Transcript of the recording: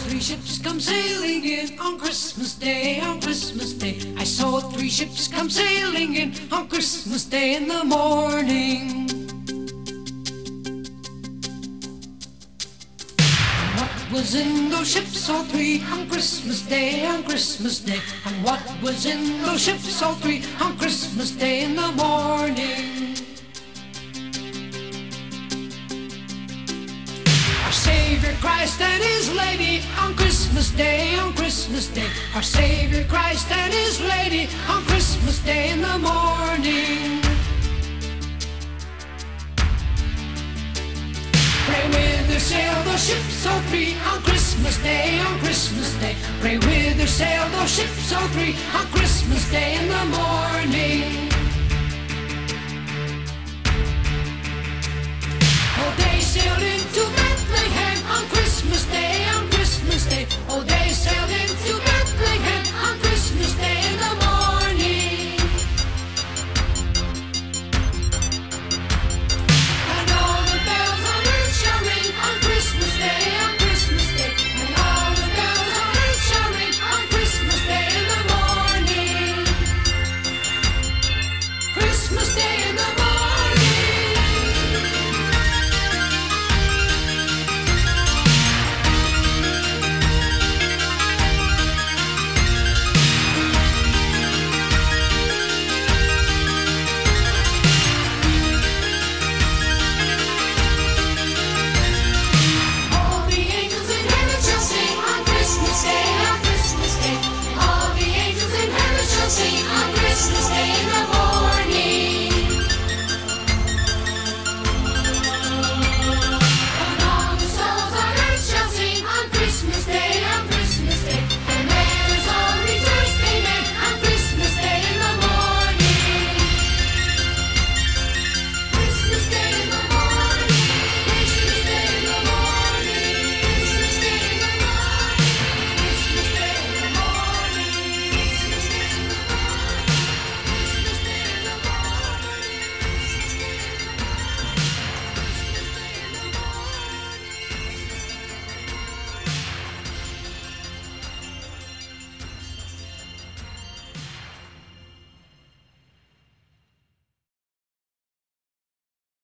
three ships come sailing in on Christmas Day, on Christmas Day. I saw three ships come sailing in on Christmas Day in the morning. What was in those ships, all three, on Christmas Day, on Christmas Day? And what was in those ships, all three, on Christmas Day in the morning? Our Savior Christ and His Lady on Christmas Day, on Christmas Day. Our Savior Christ and His Lady on Christmas Day in the morning. Pray with her sail those ships all three on Christmas Day, on Christmas Day. Pray with her sail those ships all three on Christmas Day in the morning. Oh, they sailed into